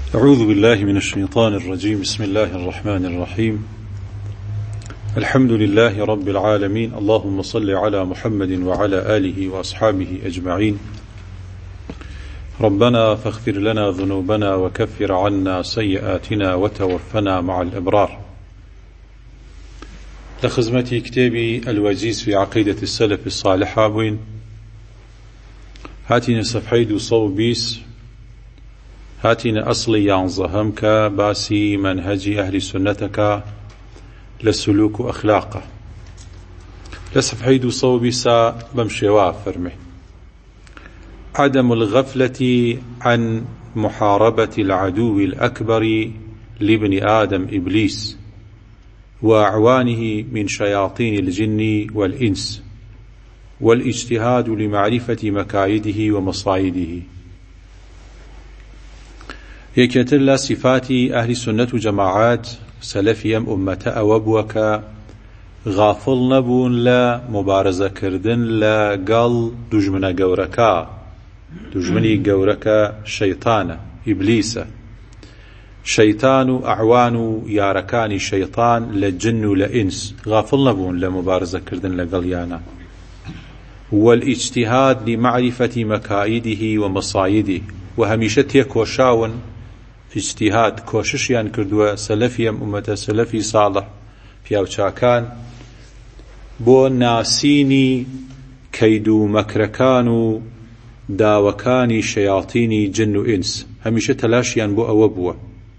أعوذ بالله من الشيطان الرجيم. بسم الله الرحمن الرحيم. الحمد لله رب العالمين. اللهم صل على محمد وعلى آله وأصحابه أجمعين. ربنا فاغفر لنا ذنوبنا وكفر عنا سيئاتنا وتوفنا مع الأبرار. لخزمتي كتابي الوجيز في عقيدة السلف الصالحة بوين هاتين صفحيد صوبيس هاتين أصلي ينظهمك باسي منهجي أهل سنتك لسلوك أخلاقه لصفحيد صوبيس بمشيوا فرمي عدم الغفلة عن محاربة العدو الأكبر لابن آدم إبليس وأعوانه من شياطين الجن والإنس والاجتهاد لمعرفة مكايده ومصايده. يكتل صفات أهل السنة جماعات سلفيهم أمة أوبوك غافل نبون لا مبارزة كردن لا قال دجمنا قوركا دجمني قوركا شيطان إبليس شيطان أعوان ياركان الشيطان لجن لإنس غافل نبون لمبارزة كردن لقليانا والاجتهاد لمعرفة مكايده ومصايده وهميشت يكوشاون اجتهاد كوششيان كردوا سلفيهم أمة سلفي صالح پیاوچاکان بو ناسيني كيدو مكركانو داوكاني شياطيني جن وإنس هميشه تلاشيان بو أوبوا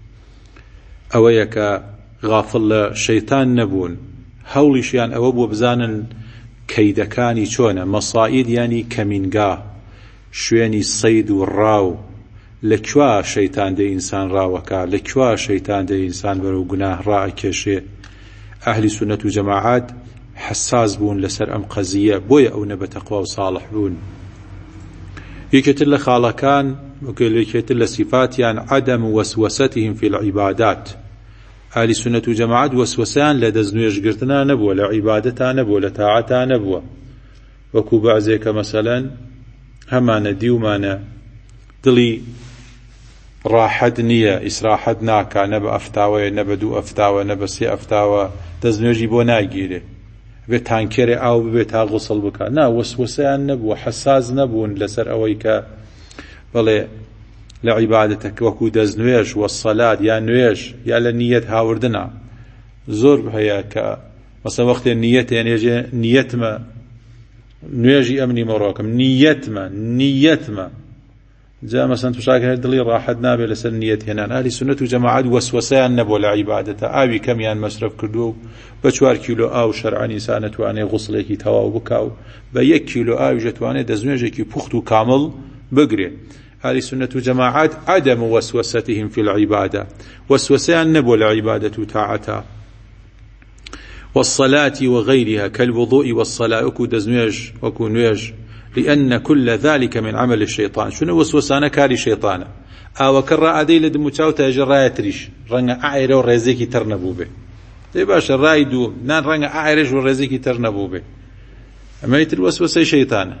أويك غافل شيطان نبون هوليشيان أوبوا بزانن كيدكاني چونه مصائد يعني كمينغا شويني الصيد والراو لكوا شيطان دي إنسان راوكا لكوا شيطان دي إنسان برو گناه راكشه أهل سنة جماعات حساس بون لسر أم قضية بويا أو نبى تقوى وصالح بون يكتل خالكان ويكتل صفات يعني عدم وسوستهم في العبادات. أهل سنة جماعات وسوسان لدزنويش قرتنا نبوة لعبادتها نبوة لطاعتها نبوة وكو بعزيك مثلا همان ديومانا دلي راحت نية إسراحت ناكا نبا أفتاوى نبا دو أفتاوى نبا سي أفتاوى دزنويجي بو ناگيره بيت تانكيري أو بيت غسل بكا نا وسوسان نبو حساس نبون لسر أويكا بلي لعبادتك وكو دزنويش والصلاة يا نويش يا لنية هاوردنا زور بهيا كا مثلا وقت النية يعني يجي نية ما نويجي أمني مراكم نية ما جاء مثلا تشاكر دلي راحت نابي لسر نية هنا أهل سنة جماعات وسوسان نبو لعبادته آوي كم يان مصرف كردو بچوار كيلو آو شرعان إنسانة واني غسلكي تواو بكاو بيك كيلو آو جتواني دزنويجي بوختو كامل بقري. أهل سنة جماعات عدم وسوستهم في العبادة وسوسان نبو العبادة تاعتا والصلاة وغيرها كالوضوء والصلاة وكو دزنويج وكو نويج لأن كل ذلك من عمل الشيطان. شنو وسوسانا كاري شيطانا أو كرا أدي لدموچاو تاجر تريش رنga أعير ورزيكي ترنبو به زي باش الرايدو نان رنga أعيرش ورزيكي ترنبو به أما يتلوسوسي شيطانا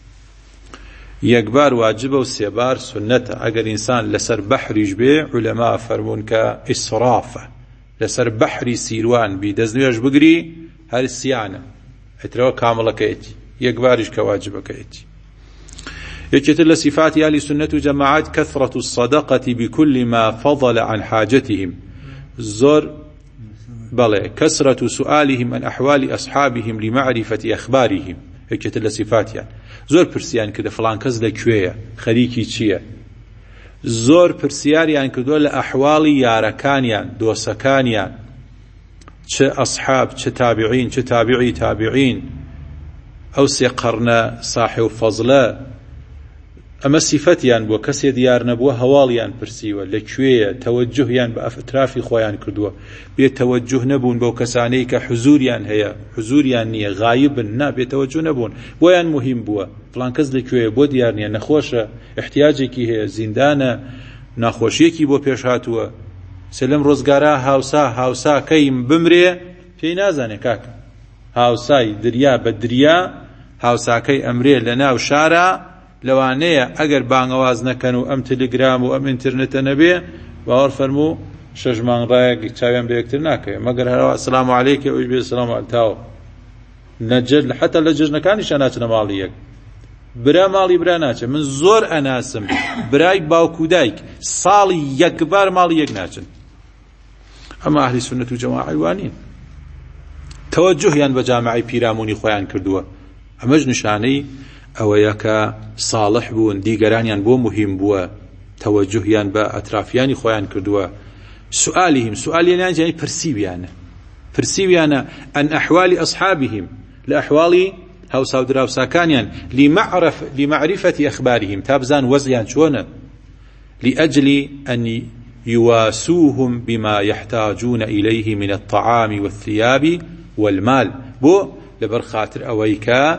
يكبار واجبه وسيبار سنته. اگر انسان لسر بحريج بي علماء فرمون كإسرافه لسر بحري سيروان بيدزنويش بقري هاي السيانة اتروا كاملة كيتي يكبارش كواجبه كيتي. يكتل صفات أهل سنة جماعات كثرة الصدقة بكل ما فضل عن حاجتهم زور بلى كثرة سؤالهم عن أحوال أصحابهم لمعرفة أخبارهم. يكتل صفات يعني زور پرسیان کرده فلان کس لکویه خریکی چیه زور پرسیاریان کرده لأحوالی یارکانیان دوسکانیان چه اصحاب چه تابعین چه تابعی تابعین او سی قرن صاحب فضله اما صفتیان بو کسی دیار نبوه هوالیان پرسیوه لکویه توجهیان با اطرافی خویان کرده بی توجه نبون بو کسانی که حضوریان هیا حضوریان نیه غایبن نا بی توجه نبون بویان مهم بوه فلان کس لکویه بو دیار نیه نخوشه احتیاجی که هیا زندانه نخوشی کی بو پیش هاتوه سلم روزگاره هاوسا کیم بمره پی نازانه کاک هاوسای دریا بدریا هاوسا کی امره لنا و شارع لەوانەیە ئەگەر بانگەواز نەکەن و ئەم تەلگرام و ئەم ئینترنێتە نەبێ باوەڕ فەرموو 6 مانگ ڕایەکی چاویان بە یەکتر ناکەوێت مەگەر هەروە سەلام عەلەیکە ئەویش بێ سەلام عەلەیکە نەجل حتا لە جژنەکانیش ناچنە ماڵی یەک برا ماڵی برا ناچێت من زۆر ئەناسم برای باوکو دایک ساڵی یەکبار ماڵی یەک ناچن ئەمە ئەهلی سونەت و جەماعەی وانین تەوەجوهیان بە جامەعەی پیرامونی خۆیان کردووە ئەمەش نیشانەی ئەوەیە کە ساڵح بوون دیگەرانیان بۆ مهم بووە تەوەجوهیان بە ئەترافیانی خۆیان کردووە سؤالیان جانی پرسیویانە ئەن ئەحوالی ئەصحابهم لە ئەحواڵی هەوسا و دراوساکانیان لمعرفة أخبارهم تابزان وەزیان چۆنە لأجل أن يواسوهم بما يحتاجون إليه من الطعام والثياب والمال بۆ لەبەر خاتر ئەوەی کە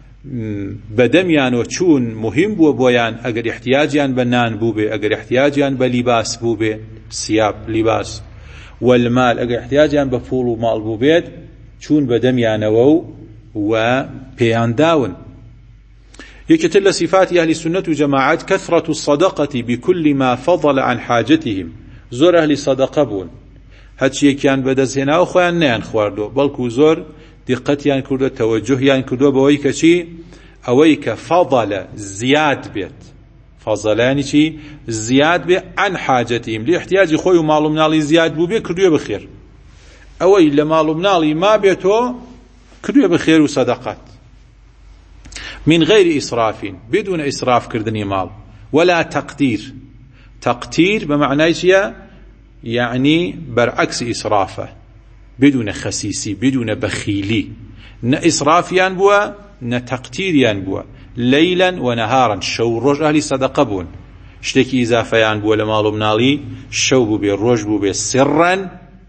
بەدەمیانەوە چوون مهم بووە بۆیان ئەگەر احتیاجیان بە نان بوو بێ ئەگەر احتیاجیان بە لیباس بوو بێ سیاب لیباس والمال ئەگەر احتیاجیان بە پوڵ و ماڵ بوو بێت چوون بەدەمیانەوە و پێیان داون یەکێتر لە صفاتی ئەهلی سنەت و جەماعەت كثرة الصدقة بكل ما فضل عن حاجتهم زۆر ئەهلی سەدەقە بوون هەرچیەکیان بەدەستهێناوە خۆیان نەیان خواردووە بەڵکو زۆر دیقەتیان کردووە تەوەجوهیان کردووە بەوەی کە چی ئەوەی کە فەضەلە زیاد بێت فەضەلانی چی زیاد بێ عن حاجتهم لێ احتیاجی خۆی و ماڵ و مناڵی زیاد بوو بێ کردووە بەخێر ئەوەی لە ماڵ و مناڵی ما بێتۆ کردووە بەخێر و سەدەقات من غير إسراف بدون إسراف كردني مال ولا تقدير بمعنى يعني برعكس إسرافه بدون خسيسي بدون بخيلي إسراف ينبوى تقدير ينبوى ليلا ونهارا شو روج أهلي صدقة بون شتكي إضافة ينبوى لمالو منالي شو بو بي روج بو بي سرا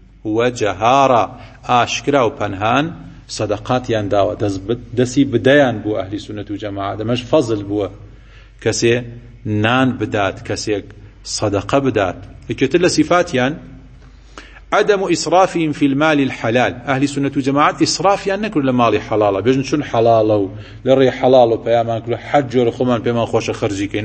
وجهارا آشكرا وبنهان صدقات ينداوى دسي بديان بو أهل سنة وجماعة دمش فضل بو كسي نان بدات كسي صدقة بدات كتل صفاتيان عدم إسرافهم في المال الحلال أهل سنة وجماعة إسرافيان نكر لمال حلاله بيجن شون حلاله لري حلاله بيامان كل حج ورخمان بيامان خوش خرجيك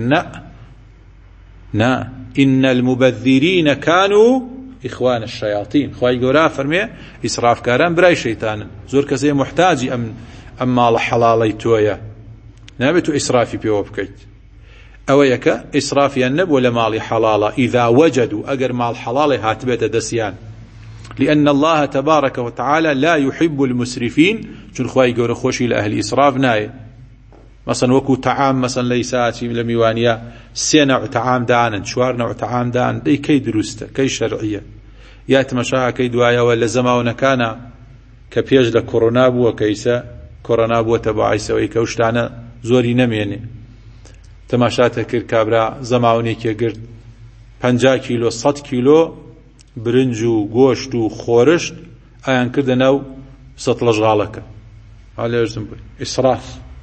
نا إن المبذرين كانوا إخوان الشياطين خواهي قورا فرمي إسراف كاران براي شيطان زور كسي محتاجي أم مال حلالي تويا نابتو إسرافي بيو بكيت أويك إسرافي النب ولا مال حلاله إذا وجدوا أجر مال حلاله هاتبت دسيان لأن الله تبارك وتعالى لا يحب المسرفين شن خواهي قورا خوشي لأهل إسراف ناي مثلا وكو طعام مثلا ليساتي لميوانيا سي نوع طعام دانا شوار نوع طعام دان دي كي درسته كي شرعية يات مشاها كي دوايا ولا زماونا كان كبيج لكورونا بو كيسا كورونا بو تبعي سوي كوشتانا زوري نميني تماشاته كر كابرا زماوني كي قرد 50 كيلو 100 كيلو برنج و گۆشت و خۆرشت ئایان کردە ناو سەتڵە ژغاڵەکە هەڵێژم بووی ئیسراف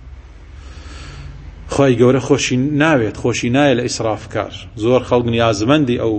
خی گەورە خۆشی ناوێت خۆشی نایە لە ئیسرافکار زۆر خەڵک نیازمەندی ئەو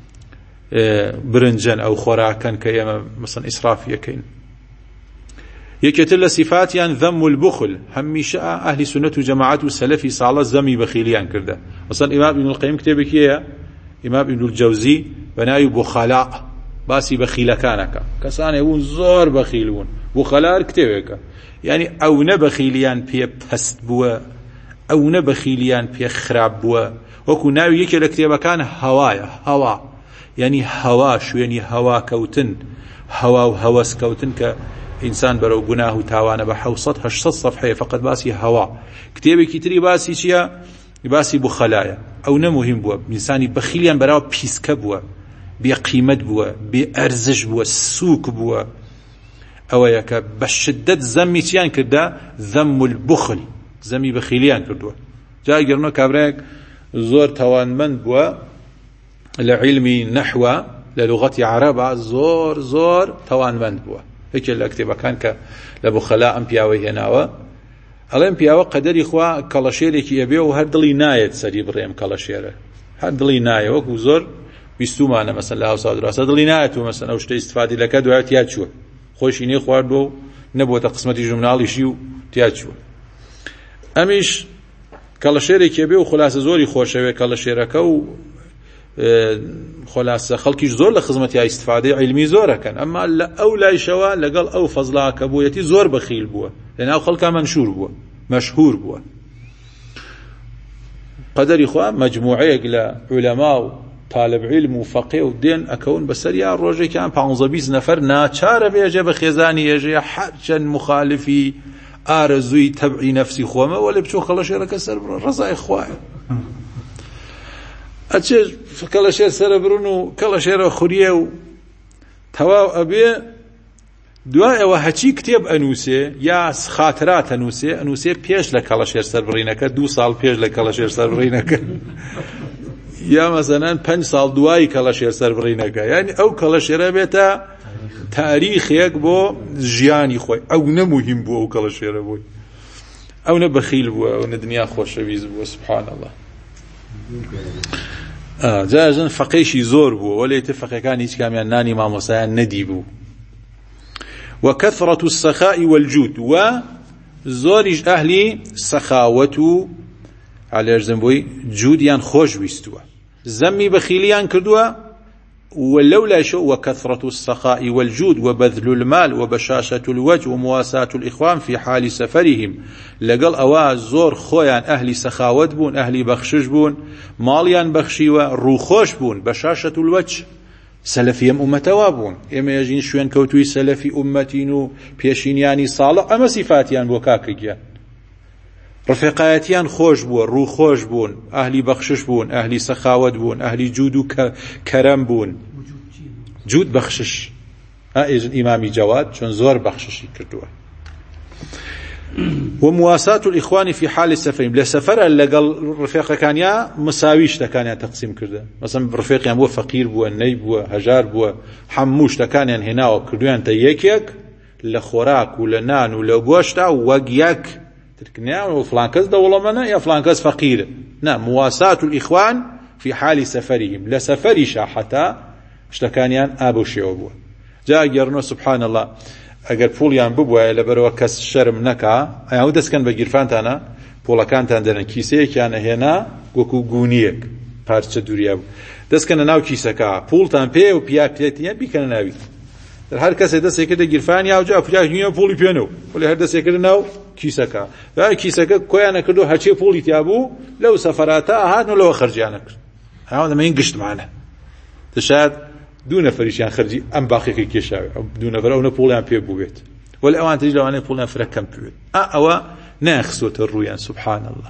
برنجن ئەو خۆراکەن کە ئێمە مەسەن ئیسرافیەکەین یەکێتر لە صفاتیان ذەم البخل هەمیشە ئەهلی سنەت و جەماعەت و سەلەفی ساڵە زەمی بەخیلیان کردە مەسەن ئیمام ابن القیم کتێبێکی هەیە ئیمام ابن الجەوزی بناي بخلاء باسي بخيلكانك كسانه ون زور بخيلون بخلاء كتبك يعني او نبخيليان بي بست بوا او نبخيليان بي خراب بوا وكو ناوي يكي لكتبكان هوا يعني هوا شو يعني هوا كوتن هوا وهوس كوتن كإنسان برو قناه تاوانا بحوصت 800 صفحة فقط باسي هوا كتبك تري باسي شيا باسي بخلايا او نمهم بوا انساني بخيليان براو بيسك بوا بقيمت بوا بأرزش بوا سوق بوا اويك بشدت زمي تيان كدا ذم البخل زمي بخيليان كدوا جاي قرنو كابريك زور توانمند بوا لعلمي نحو للغة عربة زور توانمند بوا هيك اللي اكتبه كان لبخلاء امبياوي هناوا ئەڵێم پیاوە قەدەری خوا کەڵەشێرێکی ئەبێ و هەر دڵی نایەت سەری بڕێم کەڵەشێرە هەر دڵی نایە وەکو زۆر بیستومانە مەسەن لە هاوسا دراسە دڵی نایەت و مەسەن ئەو شتەی ئیستفادی لەکە دوایە تیا چووە خۆشی نێ خواردبووە و نەبووەتە قسمەتی ژمناڵیشی و تیا چووە ئەمیش کەڵەشێرێکی ئەبێ و خولاسە زۆری خۆشەوێ کەڵەشێرەکە و خلاصة خەڵکیش زۆر لە خزمەتی ئیستیفادەی عیلمی زۆرەکەن ئەمما لە ئەو لایشەوە لەگەڵ ئەو فەزڵا کە بوویەتی زۆر بەخیل بووە لەناو خەڵکا مەنشور بووە مەشهور بووە قەدەری خوا مەجموعەیەک لە عولەما و طالب علم و فەقێ و دێن ئەکەون بەسەریان ڕۆژێکیان 15-20 نەفەر ناچارە بێژێ بە خێزانی ێژەیە هەرچەند مخالفی ئارەزووی تەبعی نەفسی خۆمە وەلێ بچۆ کەڵەشێرەکە سەر بڕۆ ڕەزای خوایە ئەچێ کەڵەشێر سەرە بڕون و کەڵەشێرە خوریە و تەواو ئەبێ دوای ئەوە هەچی کتێب ئەنووسێ یا خاترات ئەنووسێ پێش لە کەڵەشێر سەر بڕینەکە 2 ساڵ پێش لە کەڵەشێر سەر بڕینەکە یا مەسەلەن 5 ساڵ دوای کەڵەشێر سەر بڕینەکە یعنی ئەو کەڵەشێرە بێتە تاریخێک بۆ ژیانی خۆی ئەو نەموهیم بووە ئەو کەڵەشێرە بووی ئەو نە بەخیل بووە ئەو نە دنیا خۆشەویست بووە سبحان الله جاژن فەقێشی زۆر بووە وەلێتە فەقێکان هیچ کامیان نانی مامۆسایان نەدی بوو وكثرة السخاء والجود وزورج أهلي سخاوة على جنبوي جوديان خوش ويستوا زمي بخيليان كردوا ولولا شو وكثرة السخاء والجود وبذل المال وبشاشة الوجه ومواساة الإخوان في حال سفرهم لقل أواز زور خويان أهلي سخاوت بون أهلي بخشش بون ماليان بخشيوا روخوش بون بشاشة الوجه سلفي أمتوا بون إما يجين شوين كوتوي سلفي أمتين بيشينياني صالح أما صفاتيان بوكاكيان رفقاتيان خوش بون رو خوش بون أهلي بخشش بون أهلي سخاوت بون أهلي جود كرم بون جود بخشش إذن إمامي جواد شون زور بخششي كردوا ومواساة الإخوان في حال السفرين لسفر لقل رفيق كان يا مساويش تكان تقسيم كرده مثلا رفيق يعني هو فقير بو النيب بو هجار بو حموش تكان هنا وكردوان تيكيك لخوراك ولنان ولبوشتا وقياك تركنيا وفلانكز دولمنا يا فلانكز فقير نعم مواساة الإخوان في حال سفرهم لسفر شاحتا اشتكانيان أبو شيوبو جاء يرنو سبحان الله اگر پولیان ببووە لەبەرەوە کەس شەرم نەکا ئەو دەستکەن بە گیرفانتانە پۆڵەکانتان دەرن کیسەیەکیان هێنا وەکو گونیەک پارچە دووریا بوو دەستکەنە ناو کیسەکە پوڵتان پێ و پیا پێتیان بیکەنە ناوی هەر کەسێ دەستێکردە گیرفانی یاوجا پیاژنیە پوڵی پێنەوە ولی هەر دەستێکردە ناو کیسەکە و کیسەکە کۆیانە کردو هەرچێ پوڵی تیا بوو لەو سەفەراتە هاتن و لەوە خەرجیانە کرد هاو دەمەین گشتمانە دەشاد دو نەفەریشیان خەرجی ئەم باقیەکەی کێشاوی دو نەفەر ئەو نەپۆڵیان پێ بووێت ولی ئەوان تریش لەوانەیە پوڵیان فرەکەم پێوێت ئەوە ناخسۆتە ڕوویان سبحان الله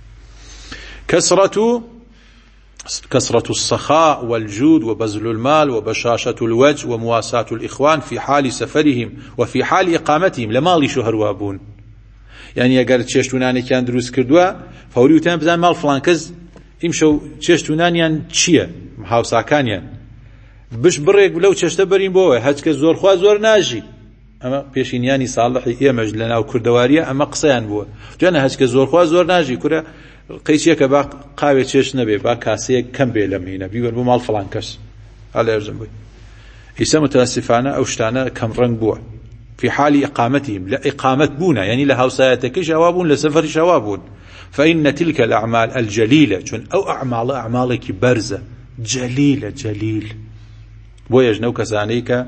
كثرة السخاء والجود وبذل المال وبشاشة الوجه ومواساة الإخوان في حال سفرهم وفي حال إقامتهم لماڵی شهروابون يعني ئەگەر چێشتونانێکیان دروست کردووە فەوری وتیان بزان ماڵ فڵانکەس ئیمشەو چێشتونانیان چییە هاوساکانیان بش بڕێک لەو چێشتە بەرین بۆەوە هەچکە زۆرخوا زۆر ناژی ئەمە پێشینیانی ساڵحی ئێمەش لەناو کوردەواریە ئەمە قسەیان بووە جانە هەچکە زۆرخوا زۆر ناژی کورە قەیچیەکە با قاوێ چێش نەبێ با کاسەیەک کەم بێ لە مینە بیوەر بۆ ماڵ فڵان کەس هەڵێژم بووی ئیسا متاسفانە ئەو شتانە کەم ڕەنگ بووە في حال إقامتهم لا إقامة بونا يعني لها وسايتك جواب لسفر شواب فإن تلك الأعمال الجليلة أو أعمالك برزة جليل بويجنو كسانيك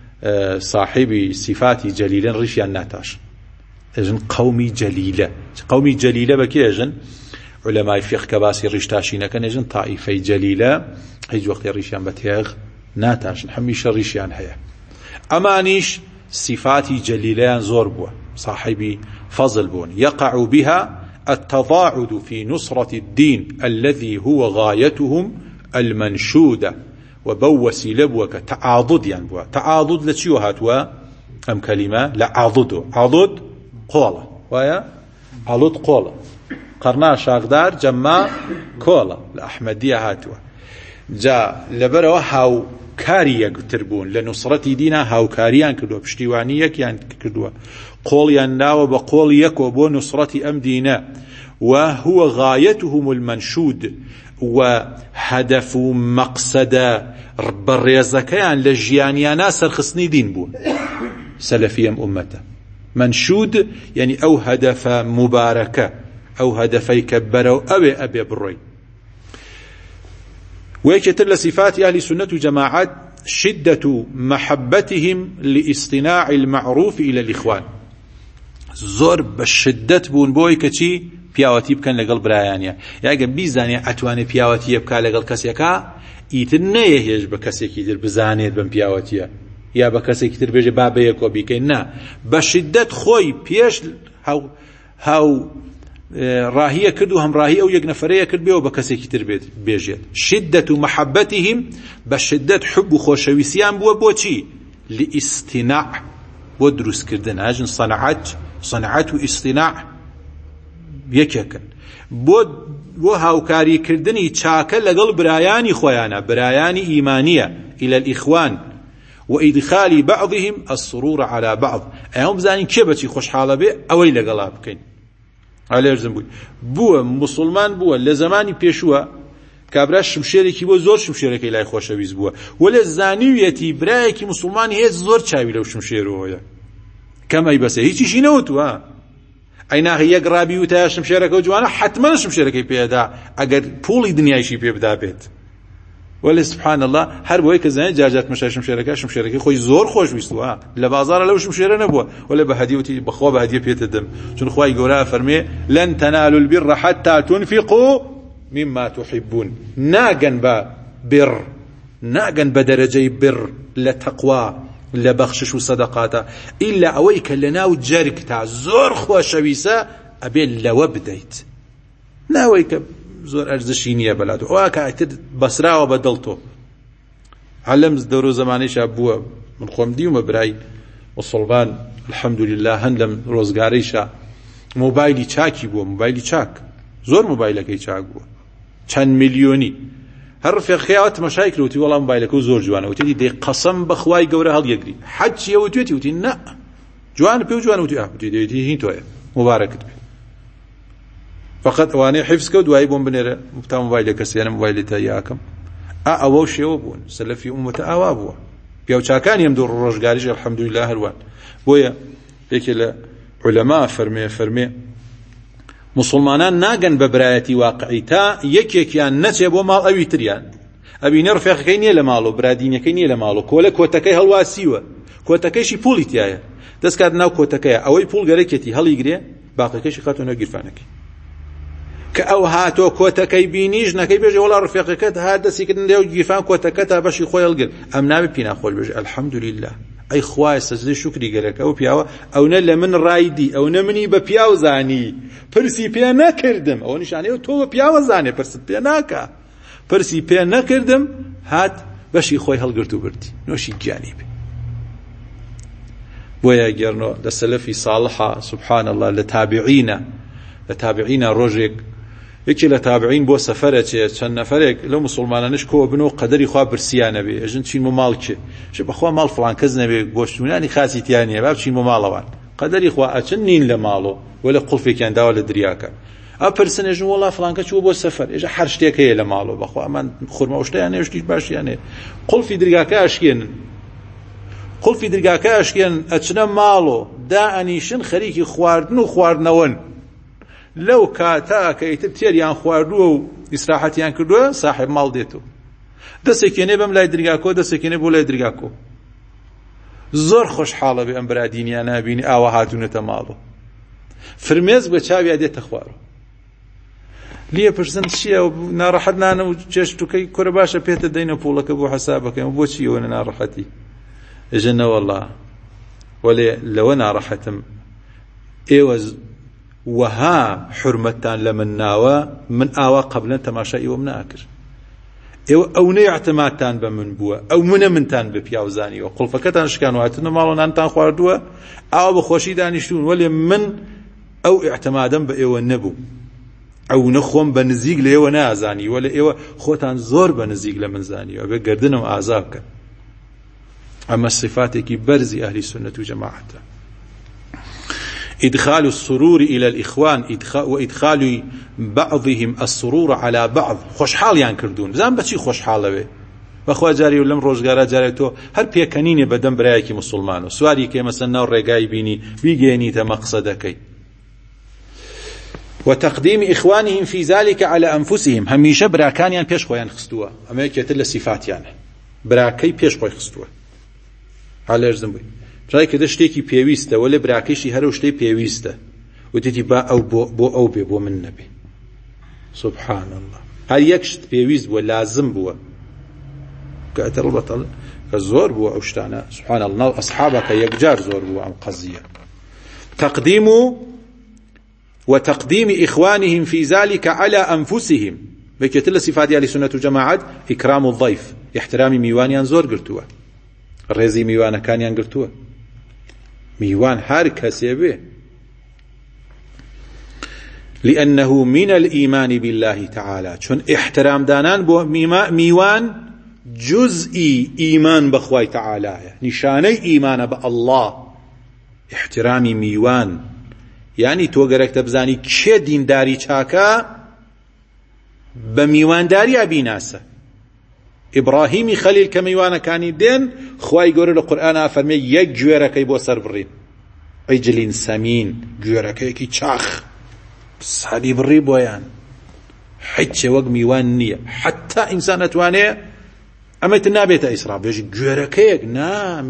صاحبي صفات جليلة ريشيان ناتاش اجن قومي جليلة بكي اجن علماء فقه كباسي ريشتاشينا كان اجن طائفة جليلة هيج وقت ريشيان بتيغ ناتاش حميش ريشيان هيا امانيش صفات جليلة زور بوا صاحبي فضل بون يقع بها التضاعد في نصرة الدين الذي هو غايتهم المنشودة وبوسي لبوك تعاضد يعني بوا تعاضد لتشيو هاتوا ام كلمة لا عضد قولة ويا عضد قولة قرنا شاغدار جمع قولة الأحمدية هاتوا جاء لبروا هاو كاريا تربون لنصرة دينا هاو كاريان كدوا بشتيوانيك يعني كدوا قول يناو بقول يكو بو نصرة ام دينا وهو غايتهم المنشود وهدف مقصد رب الرزكيان لجيانيانا سرخصني دين بون سلفيا أمته منشود يعني أو هدف مباركة أو هدف يكبروا أو أبي بروي ويكتر لصفات أهل السنة والجماعة شدة محبتهم لاصطناع المعروف إلى الإخوان زور بالشدة بون بوي كتي پیاوەتی بکەن لەگەڵ برایانە یاگە بیزانێ ئەتوانێت پیاوەتیە بکا لەگەڵ کەسێکە ئیتر نەیەهێش بە کەسێکی تر بزانێت بەم پیاوەتیە یا بە کەسێکی تر بێژێ با بەیەکۆ بیکەین نا بە شدەت خۆی پێش هاو ڕاهیە کرد و هەمڕاهی ئەو یەک نەفەرەیە کرد بێەوە بە کەسێکی تر بێژێت شدة محبتهم بە شدەت حب و خۆشەویستیان بووە بۆچی لاصطناع بۆ دروستکردن ئاژن صنعت و اصطناع یەکێکن بۆ هاوکاریکردنی چاکە لەگەڵ برایانی خۆیانە برایانی ئیمانیە إلى الإخوان وإدخال بعضهم السرور على بعض ئەوم بزانین کێ بەچی خۆشحاڵە بێ ئەوەی لەگەڵا بکەین ئالێرزم بووە مسلمان بووە لە زمانی پێشووە کابرا شمشێرێکی بۆ زۆر شمشێرەکەی لای خۆشەویست بووە وەلێ زانیویەتی برایەکی مسلمانی هێز زۆر چاوی لەو شمشێرەوەیە کەمەی بەسێ هیچیشی نەوتوە ئەیناغی یەک ڕابی و تا شمشێرەکە و جوانە حتمما شمشێرەکەی پێدا ئەگەر پوڵی دنیایشی پێ بدا بێت ولی سبحان الله هەر بۆی کە زانێت جارجات مەشای شمشێرەکەی خۆی زۆر خۆشویستوە لە بازارە لەو شمشێرە نەبووە ولی بە هەدیەوتی بەخوا بە هەدیە پێتە دەم چون خوای گەورە فەرمێ لن تنالوا البر حتى تنفقوا مما تحبون ناگەن بە بر ناگەن بە دەرەجەی بر لە تەقوا لە بەخشش و سەدەقاتە ئیلا ئەوەی کە لەناو جەرگتا زۆر خۆشەویستە ئەبێ لەوە بدەیت ناوەی کە زۆر ئەرزشی نییە بەلاتۆ ئەوە کاتر بەسراوە بە دڵتۆ عەلەم دەور و زەمانەیشا بووە من خۆم دیومە برای مسڵمان الحەمدولله هەند لەم ڕۆزگارەیشا مۆبایلی چاکی بووە مۆبایلی چاک زۆر مۆبایلەکەی چاک بووە چەند میلیۆنی هەر ڕفێقەکەیەوە تەماشای کردوتی وەڵام مۆبایلەکە زۆر جوانە وتێتی دەی قەسەم بەخوای گەورە هەڵیەگری حەجیەوە توێتی وتی نە جوانە پێ و جوانە وتی وتی دەیەتی هین تۆیە مبارەکت بێ فقط ئەوانەیە حیفز کە و دوایی بۆم بنێرە تا مۆبایلەکە سێنە مۆبایلی تا یاکەم ئەوە شێوە بوون سەلەفی ئومەتە ئاوا بووە پیاوچاکانی ئەم دوو ڕۆژگاریش الحەمدولله هەروان بۆیە یەکێ لە عولەما فەرمێ مسلمانان ناگەن بە برایەتی واقعی تا یەکێکیان نەچێ بۆ ماڵ ئەوی تریان ئەبینە ڕفێقەکەی نییە لە ماڵ و برادینەکەی نییە لە ماڵ و کۆلە کۆتەکەی هەڵواسیوە کۆتەکەیشی پوڵی تایە دەستکات ناو کۆتەکەیە ئەوەی پوڵ گەرەکێتی هەڵیگرێ باقیەکەیشی خاتۆنە گیرفانەکەی کە ئەو هاتۆ کۆتەکەی بینیش نەکەی بێژێ وەڵا ڕفێقەکەت هات دەستیکردن لێو گیرفان کۆتەکە تا بەشی خۆی هەڵگر ئەم نابێ پێی ناخۆش بێژێ الحەمدولله ئەی خوای سەجدەی شوکری گەرەکە ئەو پیاوە ئەوە لە من ڕایدی ئەوە منی بە پیاو زانی پرسی پێ نەکردم ئەوە نیشانەیە تۆ بە پیاوە زانێ پرست پێ ناکە پرسی پێ نەکردم هات بەشی خۆی هەڵگرت و بردی نۆشی گیانی بێ بۆیە گەڕنەوە لە سەلەفی ساڵحە سبحان الله لە تابعینە ڕۆژێک یەکی لە تابعین بۆ سەفەرە چێ چەند نەفەرێک لەو مسلمانانش کۆ بنەوە قەدەری خوا برسیانە بێ ئەژن چین و ماڵ کێ بەخوا ماڵ فڵان کەس نەبێ گۆشتمونانی خاسی تیان نییە با بچین بۆ ماڵەوان قەدەری خوا ئەچن نین لە ماڵۆ وەلە قوڵفێکیان داوە لە دریاکە ئەپرسن ئێژن وەڵا فڵان کە چووە بۆ سەفەر ئێژە هەر شتێک هەیە لە ماڵۆ بەخوا ئەمان خورمە شتیان هەیە شتیش باشیان هەیە قوڵفی درگاکە ئەشکێنن ئەچنە ماڵۆ دائەنیشن خەریکی خواردن و خواردنەوەن لەو کاتا کە ئیتر تێریان خواردووە و ئیسراحەتیان کردووە ساحب ماڵ دێتەوە دەسێکێنێ بەم لای درگاکۆ دەسێکێنێ بۆ لای درگاکۆ زۆر خۆشحاڵە بێ ئەم برادینیان نابینی ئاوا هاتوونەتە ماڵۆ فرمێز بە چاویا دێتە خوارەوە لێ پرسن چییە ناڕەحەت نانە و چێشتوکەی کورە باشە پێتە دەینە پوڵەکە بۆ حەسابەکەم بۆچی ئەوە ناڕەحەتی ئێژە وەڵا وەلێ لەوە ناڕەحەتم ئێوە وەها حرمەتتان لە من ناوە من ئاوا قەبلەن تەماشای ئێوەم ناکرد ئێوە ئەوەی اعتمادتان بە من بووە ئەو منە منتان بە پیاوزانیوە قوڵفەکەتان شکان واتنە ماڵۆ نانتان خواردووە ئاوا بە خۆشی دانیشتون وەلێ من ئەو اعتمادەم بە ئێوە نەبوو ئەو نەخۆم بە نزیک لە ئێوە نازانی وەلێ ئێوە خۆتان زۆر بە نزیک لە من زانیوە بێ گردنم ئازا بکە ئەمە صفاتێکی بەرزی ئەهلی سنەت و جەماعەتە إدخال السرور إلى الإخوان وإدخال بعضهم السرور على بعض خوشحال يان كردون بزان بچی خوشحاله وي بخوا جاري ولم روزگارا جاري تو هر پێکەنینێ بەدەم برایەکی مسلمانە سواری کە مەسەن ناو ڕێگای بینی بیگەێنیتە مەقسەدەکەی وتقديم إخوانهم في ذلك على أنفسهم هميشه براكانيان پیش خویان خستووە ئەمە یەکێتر لە سیفاتیانە براکەی پێش خۆی خستووە هەڵێرزم بووی ڕای کە شتێکی پێویستە وە لە براکەیشی هەرو شتەی پێویستە وتێتی با ئەو بۆ ئەو بێ بۆ من نەبێ سبحان الله هەر یەک شت پێویست بووە لازم بووە کەتەڕ بەتەڵ کە زۆر بووە ئەو شتانە سبحان الله ئەصحابەکە یەکجار زۆر بووە ئەم قەزیە وتقديم إخوانهم في ذلك على أنفسهم بكتل صفات أهل السنة والجماعة إكرام الضيف احترام ميوانيان زور قرتوا الرزي ميوان كانيان قرتوا ميوان هار كسيبه لأنه من الإيمان بالله تعالى چون احترام دانان بو ميوان جزئي إيمان بخواي تعالى نشاني إيمان بالله احترامي ميوان يعني تۆ گەرەکتە بزانی کێ دینداری چاکە بە میوانداری ئەبیناسە ئیبراهیمی خەلیل کە میوانەکانی دێن خوای گەورە لە قورئانە فەرمێ یەک گوێرەکەی بۆ سەر بڕین عیجلین سەمین گوێرەکەیەکی چاخ سادی بڕی بۆیان حیچێ وەک میوان نییە حتا ئینسان ئەتوانێ ئەمەت نابێتە ئیسراف بێژی گوێرەکەیەک نا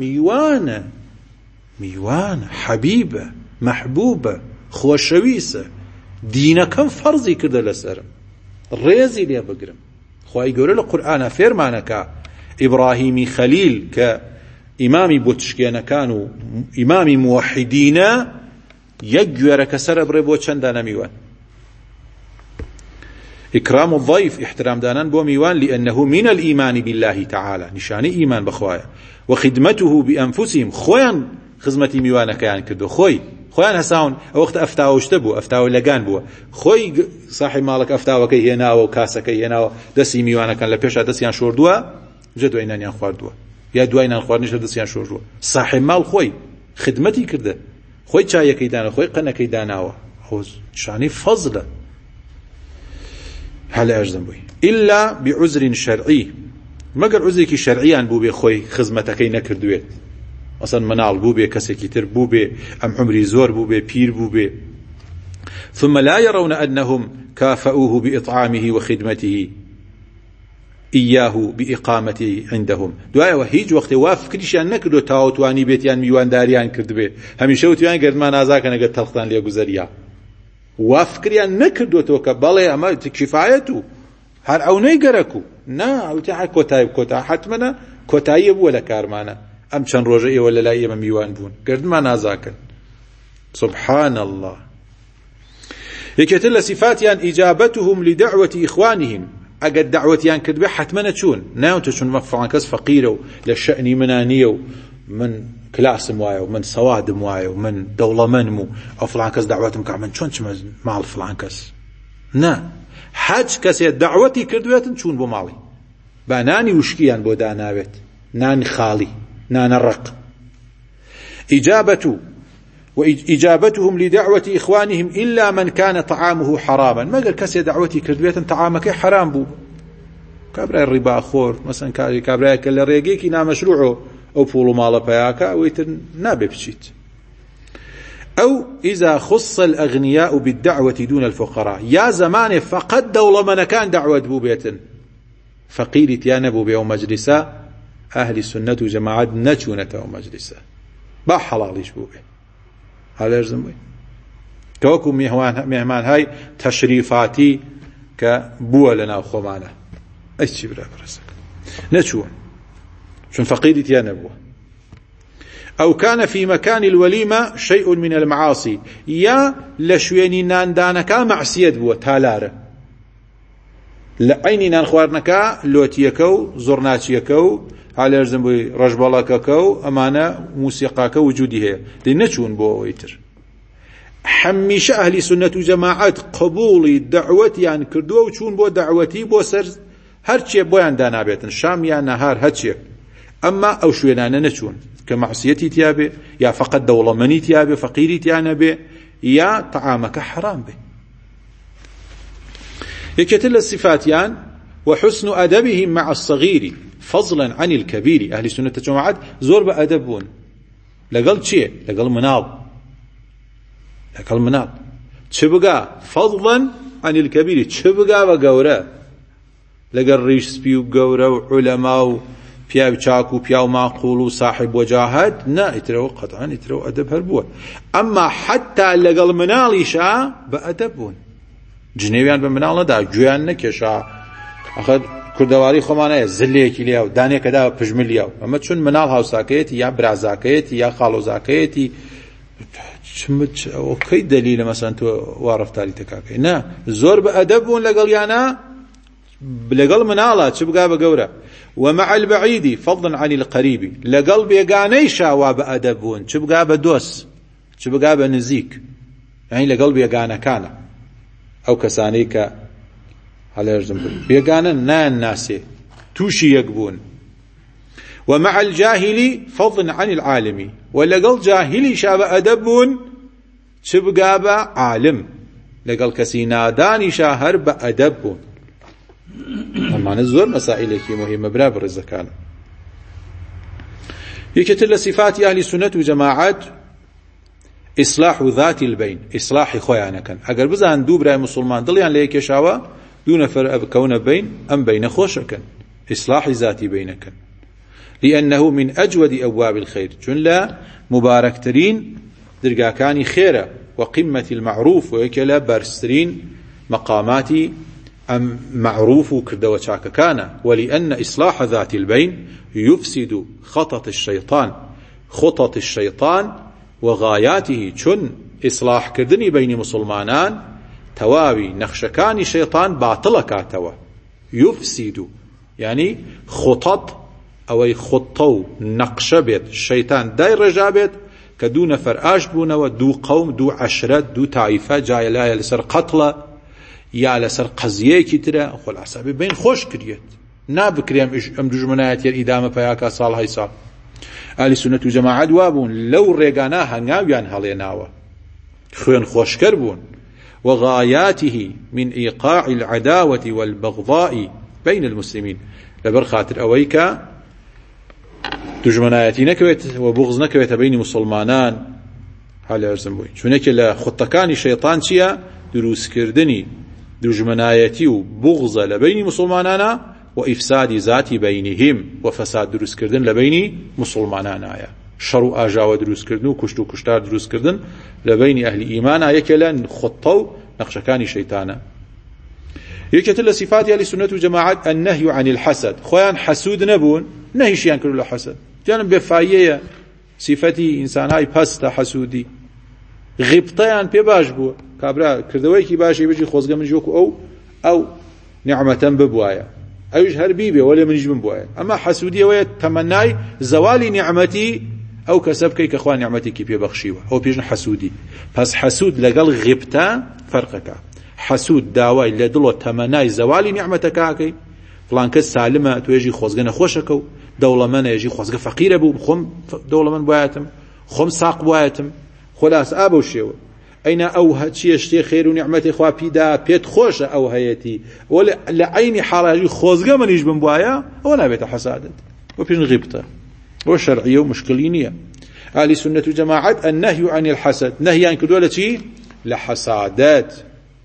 میوانە حەبیبە محبوبە خۆشەویستە دینەکەم فەرزی کردە لەسەرم ڕێزی لێ بگرم خوای گەورە لە قورئانە فێرمانەکە ئیبراهیمی خەلیل کە ئیمامی بۆتشکێنەکان و ئیمامی موحیدینە یەک گوێرەکە سەرە بڕێ بۆ چەندانە میوان إكرام الضيف احترام دانان بو ميوان لأنه من الإيمان بالله تعالى نشاني إيمان بخوايا وخدمته بأنفسهم خوان خزمتي ميوانك يعني كدو خوان هساون وقت أفتاوشت بو أفتاو لقان بو خوي صاحب مالك أفتاوكي هنا وكاسكي هنا دسي ميوانك لبيشا دسيان شوردوا جدو إنان ينخواردوا يا دوائنا نخواردنش دسيان شوردوا صاحب مال خوي خدمتي كده خوي چايكي دانا خوي قنكي داناوا خوز شاني فضله هلا أجزم بوي إلا بعذر شرعي مگر عذرك شرعيا بو بي خوي خزمتكي نكردويت اصلا منال بو بي كسكي تر بو بي ام عمري زور بو بي بير بو بي ثم لا يرون أنهم كافؤوه بإطعامه وخدمته إياه بإقامته عندهم دعاء وهيج وقت وافكريش أن نكردو تاوتواني بيتيان ميوان داريان كردبي هميشه وتيان قرد ما نازاكنا قد تلختان ليه گزاريا وافكريان نكردو کە بەڵێ ئەمە کفایەتو هەر ئەو نەیگەرەکو نا ئەوتیان کۆتا حتمەنە کۆتاییە بووە لە کارمانە ئەم چەند ڕۆژە ئێوە لە لای ئێمە میوان بوون گردمان نازاکەن سبحان الله یەکێتر لە صفاتیان ئیجابەتهم لدعوة إخوانهم ئەگەر دعوەتیان کردبێ حتمەنە چوون ناوتە چون فڵان کەس فەقیرە و لە شەئنی منانیە و من كلاسم وايو من سوادم وايو من دولمنم او فلان كاس دعوتم كعمن شلون مال فلان كاس نا حج كاس دعوتي كردويتن شون بو مالي باناني وشكيان بو داناويت ناني خالي نان الرق إجابتهم لدعوة إخوانهم إلا من كان طعامه حراما ما قال كاس دعوتي كردويتن طعامك حرام بو كابرا الربا خور مثلا كابرا كل ريقيكي نا مشروعه أو فولو مالا بياكا أو نابي بشيت أو إذا خص الأغنياء بالدعوة دون الفقراء يا زمان فقد دولة من كان دعوة بوبيت فقير تيانبو بيو مجلسا أهل السنة جماعات نجونة مجلسا با حلاليش بوبي هذا يرزم بي كوكو مهمان هاي تشريفاتي كبوة لنا وخمانا أيش برا برسك نجون شون فقير تيانبوه أو كان في مكان الوليمة شيء من المعاصي يا لشويني ناندانكا معصية بوه تالارة لعيني نانخوارنكا لوتيكو زرناتيكو على يرزم بوي رجبالككو أمانا موسيقاكو وجودي هي لنشون بوه ويتر حميش أهل سنة جماعات قبول دعوتي عن كردوه وشون بوه دعوتي بوه سر هرچي بويان دانا بيتن شام يا نهار هرچي أما أو شوينانا نشون كمعصيتي تيابي يا فقط دولمني تيابي فقيري تيانبي يا طعامك حرام به يكتل الصفاتيان وحسن أدبهم مع الصغير فضلا عن الكبير أهل السنة جماعات زور بأدبون لقل شيء لقل مناض چ بگا فضلا عن الكبير چ بگا و گەورە لەگەڵ ڕیش سپی و گەورە و عولەما و پیاو چاک و پیاو معقول و صاحب وجاهت نا ئیترەوە قەطعاً ئیترەوە ئەدەب هەر بووە ئەمما حتا لەگەڵ مناڵیشا بە ئەدەب بوون جنێویان بە مناڵ نەدا گوێیان نەکێشا ئەخە کوردەواری خۆمانەیە زلێکی لیا و دانێکەدا پژمە لیا و ئەمە چون مناڵ هاوساکەیەتی یا برازاکەیەتی یا خاڵۆزاکەیەتی کەی دەلیلە مەسەن تۆ وا ڕەفتاری تەکاکەی نا زۆر بە ئەدەب بوون لەگەڵیانە لەگەڵ مناڵە چ بگا بە گەورە ومع البعيد فضلا عن القريب لقل بيغاني شاوا بأدبون چه بقى بدوس چه بقى بنزيك يعني لقل بيغانا كان او كسانيك على يرزم بيغانا نان ناسي توشي يقبون ومع الجاهل فضلا عن العالم ولقل جاهلي شابا أدبون چه بقى بعالم لقل كسينا داني شاهر بأدبون اما نزور مسائلێکی مهمة برا برزەکان یەکێتر لە صفاتی ئەهلی سنەت و جەماعەت ئیصلاح ذات البین ئیصلاحی خۆیانەکەن ئەگەر بزان دوو برای مسلمان دڵیان لە یەکێشاوە دوو نەفەر ئەبکەونە بین ئەم بینە خۆشەکەن ئیصلاحی ذاتی بینەکەن لأنه من أجود أبواب الخير چون لا مباركترين درقاكاني خيرة وقمة المعروف ويكلا برسترين مقاماتي أم معروف كردو شاك كان ولأن إصلاح ذات البين يفسد خطط الشيطان وغاياته چون إصلاح كردني بين مسلمانان تواوي نخشكان شيطان باطلك توا يفسد يعني خطط أو خطو نقش بيت الشيطان داير رجابت كدو نفر آشبون ودو قوم دو عشرات دو تعيفة جاي لا لسر قتل یا لەسەر قەزیەیەکی ترە خۆلاسا بین خۆش کردێت نابکرێم ئەم دوژمنایەتی ئیدامە پەیاکە ساڵهای ساڵ ئاهلی سونەت و جەماعەت وابوون لەو ڕێگانە هەنگاویان هەڵێناوە خوێن خۆشکەر بوون وغاياته من إيقاع العداوة والبغضاء بين المسلمين لبر خاطر أويك دژمنایەتی نەکەوێت و بغض نەکەوێتە بینی مسلمانان هەڵە ئەرزم بووین چونەکە لە خوتەکانی شەیطان چییە دروستکردنی دژمنایەتی و بغضە لە بینی مسلمانانە و ئیفسادی ذاتی بینهم و فەساد دروستکردن لە بینی مسلمانانایە شەڕ و ئاژاوە دروستکردن و کوشت و کوشتار دروستکردن لە بینی ئەهلی ئیمانە یەکێ لە خوتە و نەخشەکانی شەیتانە یەکێتر لە صفاتی ئەهلی سونەت و جەماعەت النهی عن الحسد خۆیان حەسوود نەبوون نەهیشیان کرد لە حەسد جانم بێفایەیە صفەتی ئینسانهای پەستە حەسوودی غیبتەیان پێ باش بووە کابرا کردەوەیکی باشی بێژی خۆزگە منی وەکو ئەو نیعمەتەم ببوایە ئەویش هەر بیبێ وەلێ منیش بمبوایە ئەمە حەسوودیەوەیە تەمەنای زەوالی نیعمەتی ئەو کەسە بکەی کە خوا نیعمەتێکی پێبەخشیوە ئەو پێژن حەسوودی پس حەسوود لەگەڵ غیبتە فەرقەکە حەسوود داوای لە دڵۆ تەمەنای زەوالی نیعمەتەکەکەی فڵان کەس سالمە توێژی خۆزگە نەخۆشەکە و دەوڵەمەندە ێژی خۆزگە فەقیرە بوو خۆم دەوڵەمەند بوایەتم خۆم ساق بوایەتم خلاص ئابە شێوە ئەینا ئەو هەچیە شتێ خێر و نیعمەتی خوا پیدا پێت خۆشە ئەو هەیەتی وەڵێ لە عینی حاڵاژی خۆزگە منیش بمبوایە ئەوە نابێتە حەسادت بۆ پێشن غیبتە بۆ شەرعیە و مشکلی نییە ئاهلی سونەت و جەماعەت النهی عن الحسد نهیان کردووە لە چی لە حەسادەت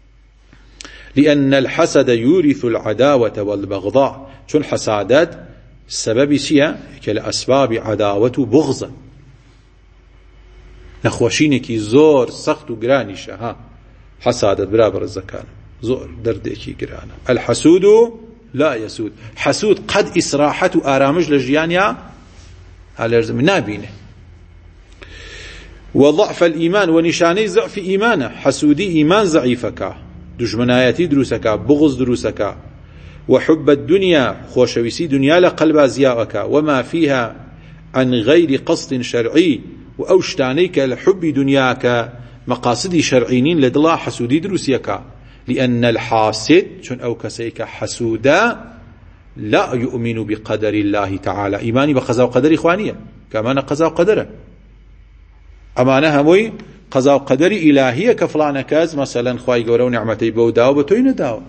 لأن الحسد يورث العداوة والبغضاء چون حسادەت سببی چییە کە لە ئەسبابی عداوەت و بغضە نەخۆشینێکی زۆر سەخت و گرانیشە ها حەسادەت برابر زەکان زۆر دەردێکی گرانە الحەسود لا يسود حەسود قەد ئیسراحەت و ئارامش لە ژیانیا هەلەرزم نابینێ وضعف الإيمان ونشاني ضعف إيمانه حسودي إيمان ضعيفك دجمناياتي دروسك بغض دروسك وحب الدنيا خوشويسي دنيا لقلب زياءك وما فيها عن غير قصد شرعي وأوشتانيك لحب دنياك مقاصد شرعيين لدلا حسودي دروسيك لأن الحاسد شن أو كسيك حسودا لا يؤمن بقدر الله تعالى إيماني بقضاء وقدر إخوانية كمان قضاء وقدره أمانة هموي قضاء وقدر إلهية كفلان كاز مثلا خواهي قورو نعمتي بوداو بتوين داو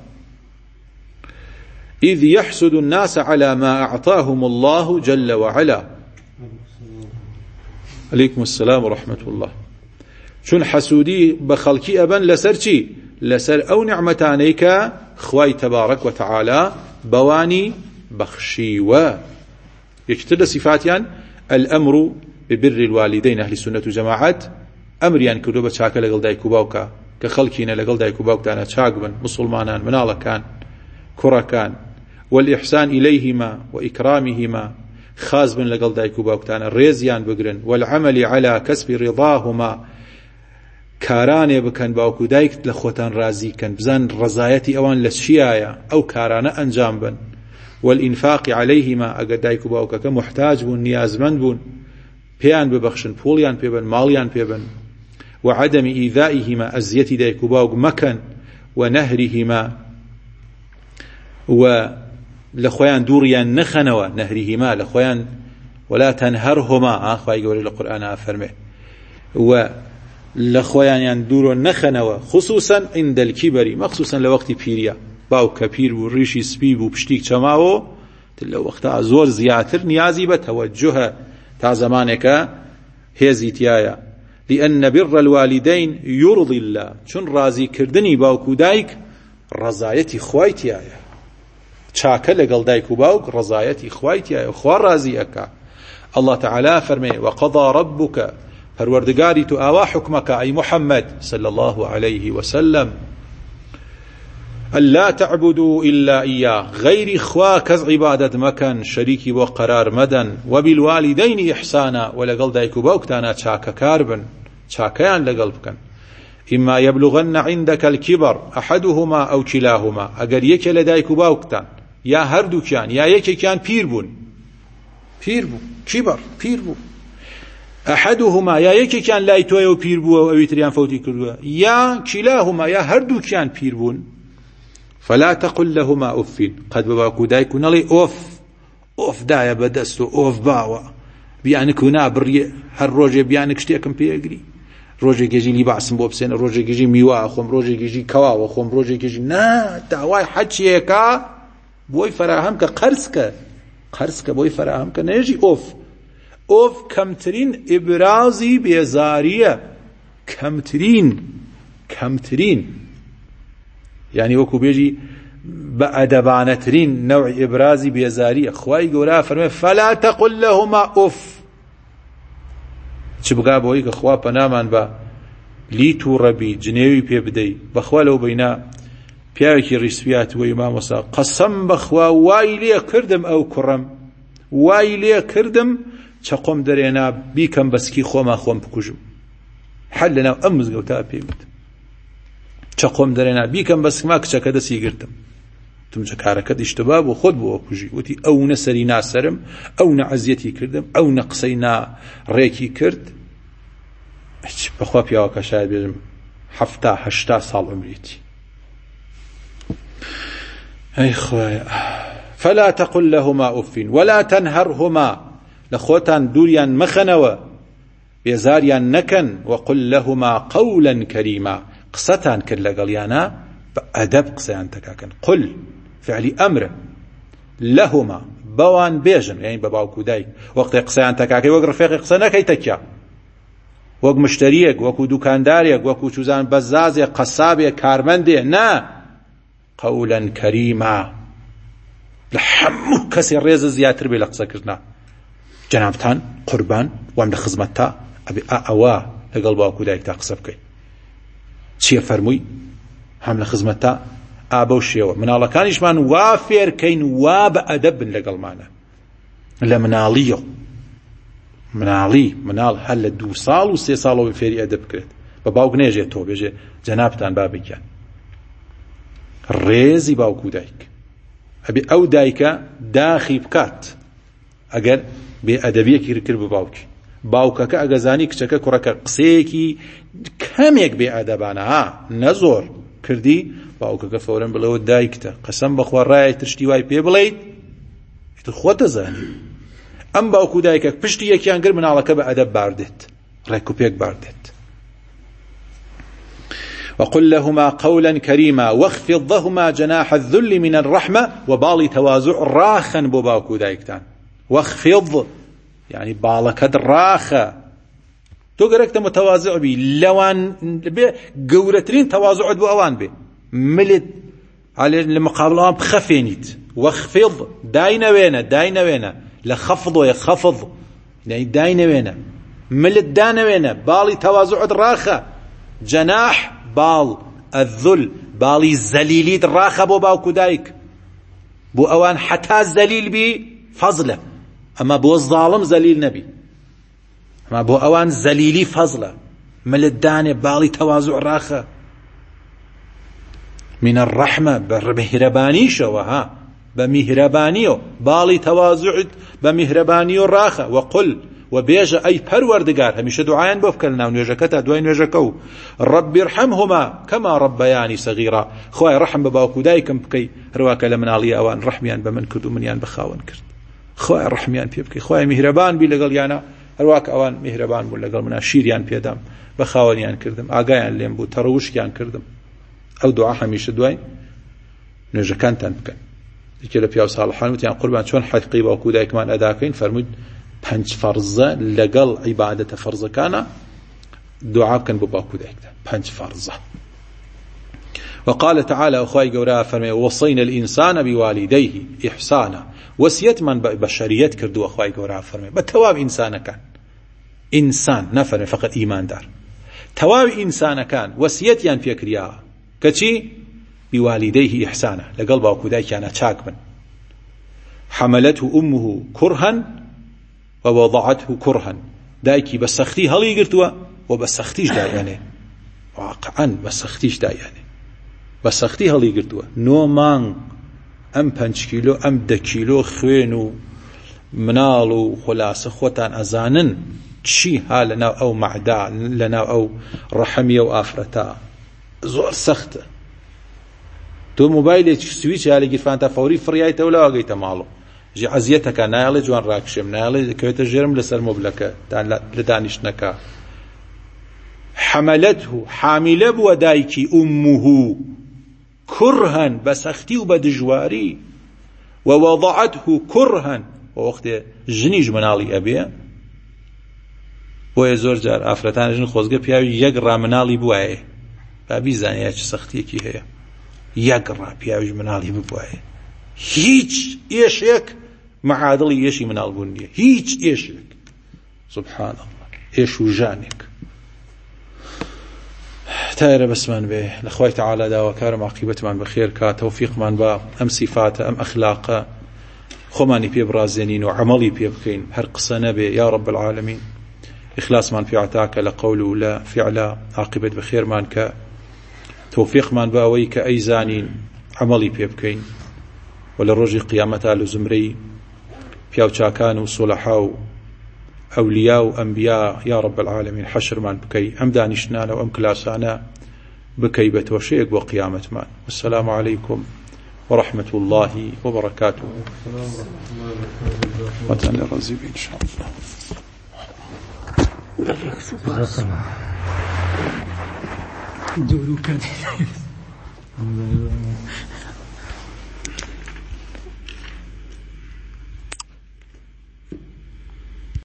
إذ يحسد الناس على ما أعطاهم الله جل وعلا عليكم السلام ورحمة الله چون حەسوودی بە خەڵکی ئەبەن لەسەر چی؟ لەسەر ئەو نعمەتانەی کە خوای تەبارەک وتەعالا بەوانی بەخشیوە. یەکتر لە صفاتیان الأمر ببر الوالدين أهل السنة والجماعة ئەمریان کردو بە چاکە لەگەڵ دایک و باوکە کە خەڵکینە لەگەڵ دایک و باوکتانە چاک بن، مسلمانان، مناڵەکان، کوڕەکان، والإحسان إليهما وإكرامهما، خاز بن لەگەڵ دایک و باوکتانە، ڕێزیان بگرن، والعمل على كسب رضاهما، کارانێ بکەن باوک و دایک لە خۆتان ڕازیکەن، بزان ڕزایەتی ئەوان لە چیایە، ئەو کارانە ئەنجام بن، والإنفاق عليهما، ئەگەر دایک و باوکەکە محتاج بوون، نیازمەند بوون، پێیان ببەخشن، پوڵیان پێبن، ماڵیان پێبن، وعدم إيذائهما، ئەزیەتی دایک و باوک مەکەن، ونهرهما، و لخوایان دووریان نەخەنەوە، نهرهما لخوایان، ولا تنهرهما، خوای گەورەی لە قورئانە فەرمێ، و لخوایان دوورۆ نەخەنەوە، خصوصا عند الكبر، مخصوصا لە وەختی پیریە، باوک کە پیر بوو، ڕیشی سپی بوو، پشتیک چەماوە، لە وەختە زۆر زیاتر نیازی بە تەوەجوهە تا زمانێکە هێزی تایە. لأن بر الوالدين يرضي الله، چون رازی کردنی باوک و دایک ڕزایەتی خوای تایە، چاکە لەگەڵ دایک و باوک ڕزایەتی خوای تایە، خوا رازی ئەکا. الله تعالى فەرمێ وقضى ربك، پەروەردگاری تو ئاوا حکمەکە ئەی محەممەد صلى الله عليه وسلم، ألا تعبدوا إلا إياه، غير خوا كز عبادت مكان شريكي وقرار مدن، وبالوالدين إحسانا، ولقل دايكو باوكتانا چاكا كاربن، چاكيان لقل بكن، إما يبلغن عندك الكبر أحدهما أو كلاهما، أقر يكي لدايكو باوكتان يا هردو كان يا يكي كان بيربون كبر بيربون، أحدهما يا يكي كان لا يتويو بيربو أو يتريان فوتي كردوا، يا كلاهما يا هردو كان بيربون، فلا تقل لهما أف، قد باباكو دايكو نلي أوف دايا بدستو أوف باوا بيانك هنا بري هر روجي بيانك شتيكم بيقري، روجي كيجي لي بعسم بوبسين، روجي كيجي ميوا أخوم، روجي كيجي كوا أخوم، روجي كيجي نا دعواي حجيكا بوي فراهمك قرسك بوي فراهمك نيجي أوف كمترين إبرازي بيزارية، كمترين يعني وكو بيجي بأدبانترين نوع إبرازي بيزارية. خواهي قولا فرمي فلا تقل لهما أف، چبقى بويك خوا پنامان با ليتو ربي جنيوي پي بدي بخوا لو بينا پیاوكي رسويات و امام وسا قسم بخوا وايلي كردم او كرم، وايلي كردم چقوم درينا بيكم بسكي خوما خوم بكجم، حلنا امز قوتا پي بد چقوم درێنا بیکەم بەس ما کچەکە دەستی گرتم، تم جەکارەکەت ئیشتباه بۆ خۆت بۆ کوژی، وتی ئەو نەسەری ناسەرم، ئەو نەعەزیەتی کردم، ئەو نەقسەی ناڕێکی کرد. بەخوا پیاوەکە شاید بێژم 70-80 ساڵ عمرێتی. ئەی خوایە فلا تقل لهما أف ولا تنهرهما، لخۆتان دووریان مەخەنەوە، بێزاریان نەکەن، وقل لهما قولا كريما، قسەتان کرد لەگەڵیانە بەئەدەب قسەیان تەکاکەن. قل فعلی ئەمرە، لەهما بەوان بێژن، یعنی بە باوک و دایک وەختێ قسەیان تەکاکەی وەک ڕفێقی قسە نەکەی تەکیا، وەک مشتریەک، وەکو دوکاندارێک، وەکو چوزان بەزازێک، قەسابێک، کارمەندێ، نا قولا کەریما، لە هەموو کەسی ڕێزە زیاتر بێ لە قسەکردنا. جەنابتان قوربان وام لە خزمەتتا، ئەبێ ئەوە لەگەڵ باوک و دایکتا قسە بکەیت. چیە فەرمووی؟ هەم لە خزمەتتا ئابە و شێوە، مناڵەکانیشمان وا فێرکەین، وا بە ئەدەب بن لەگەڵمانە، لە مناڵیەوە، مناڵ هەر لە 2 ساڵ و 3 ساڵەوە فێری ئەدەب بکرێت، بە باوک نێژێت تۆ بێژێ جەنابتان با بگیان. ڕێزی باوک و دایک ئەبێ ئەو دایکە داخی بکات ئەگەر بێ ئەدەبیەکی کرد بە باوکی، باوکەکە ئەگەزانی کچەکە کوڕەکە قسەیەکی کەمێک بێ ئەدەبانە نەزۆر کردی، باوکەکە فەورەن بڵەوە دایکتە، قەسەم بەخوا ڕایە تشتی وای پێ بڵێیت خۆت دەزانی. ئەم باوک و دایکە پشتی یەکیان گر مناڵەکە بە ئەدەب باردێت، ڕێک و پێک باردێت. وقل لهما قولا كريما واخفض لهما جناح الذل من الرحمة، وبالي تواضع راخا بو باوك و دایکتان. واخفض يعني بالكد راخة، تۆ گەرەکتە متەواضع بی لەوان بێ گەورەترین تەواضعت بۆ ئەوان بێ ملت لە مقابلەوان بخەفێنیت وەخفض داینەوێنە لە خەفضۆیە خەفض داینەوێنە ملت دانەوێنە باڵی تەواضعت ڕاخە جەناح باڵ الذل باڵی زەلیلیت ڕاخە بۆ باوکو دایک بۆ ئەوان حتا زەلیل بی فەزلە ئەمە بۆ زاڵم زەلیل نەبی ئەمە بۆ ئەوان زەلیلی فەزلە ملت دانێ باڵی تەواضع ڕاخە من الرحمة بمهربانيشوا ها بمهربانيو بالي تواضعت بمهربانيو راخة وقل وبيجا أي پروردگار هميشه دعاين بفكلنا ونوجكتا دوين وجكو رب ارحمهما كما ربياني صغيرا خواهي رحم بباوكو دايكم بكي رواك لمن علي أوان رحميان بمن كرد ومنيان بخاون كرد خواهي رحميان بيبكي خواهي مهربان بي لقل يانا رواك أوان مهربان بو لقل منا شيريان بيدام بخاونيان كردم آقايان لين بو تروشكيان كردم ئەو دوعا هەمیشە دوای نوێژەکانتان بکەن یەکێ لە پیاو ساڵحان وتیان قوربان چۆن حەقی باوکو دایکمان ئەداکەین فەرمووی 5 فەرزە لەگەڵ عیبادەتە فەرزەکانە دوعا بکەن بۆ باوکو دایکتان 5 فەرزە وقال تعالى أخوي جورا فرمي وصينا الإنسان بوالديه إحسانا وصيت من بشريت كردو أخوي جورا فرمي بتواب إنسان كان إنسان نفر فقط إيمان دار تواب إنسان كان وصيت ين فكريا كتشي بوالديه إحسانا لقلب باوكو دايكانا چاك من حملته أمه كرها ووضعته كرها دايكي بسختي هلي قرتوا وبسختيش داياني واقعا بسختيش داياني بسختي هلي قرتوا نو مان ام 5 كيلو ام 10 كيلو خوينو منالو خلاص خوتان ازانن چی ها لنا او معدا لنا او رحمي او افرتا زور سخت تو موبايل سويتش على جفانتا فوري فريايته ولا واقيته مالو جي عزيتك نايل جوان راكشم نايل كويت الجرم لسر مبلكه لدانشنكا حملته حامله بودايكي امه كرها بسختي وبدجواري ووضعته كرها ووقت جنيج منالي ابي بۆیە زۆر جار ئافرەتانژن خۆزگە پیاوی یەک ڕامناڵی بوایە با بیزانیا چ سەختیەکی هەیە یەک ڕا پیاویش مناڵی ببوایە هیچ ئێشێک مەعادڵی ئێشی مناڵبوون نییە هیچ ئێشێک سبحان الله ئێش و ژانێک تایرە بەسمان بێ لە خوای تەعالا داواکارم عاقیبەتمان بەخێر کا تەوفیقمان بە ئەم سیفاتە ئەم ئەخلاقە خۆمانی پێ بڕازێنین و عەمەڵی پێ بکەین هەر قسە نەبێ یا رب العالمین إخلاص من في عتاك لقول ولا فعل عاقبة بخير من ك توفيق من باويك أي زانين عملي بيبكين ولا رجي قيامة آل زمري بياو شاكان وصلحاو أولياء وأنبياء يا رب العالمين حشر من بكي أم دانشنانا وأم كلاسانا بكي بتوشيك وقيامة من والسلام عليكم ورحمة الله وبركاته وتنى الرزيب إن شاء الله دورو كان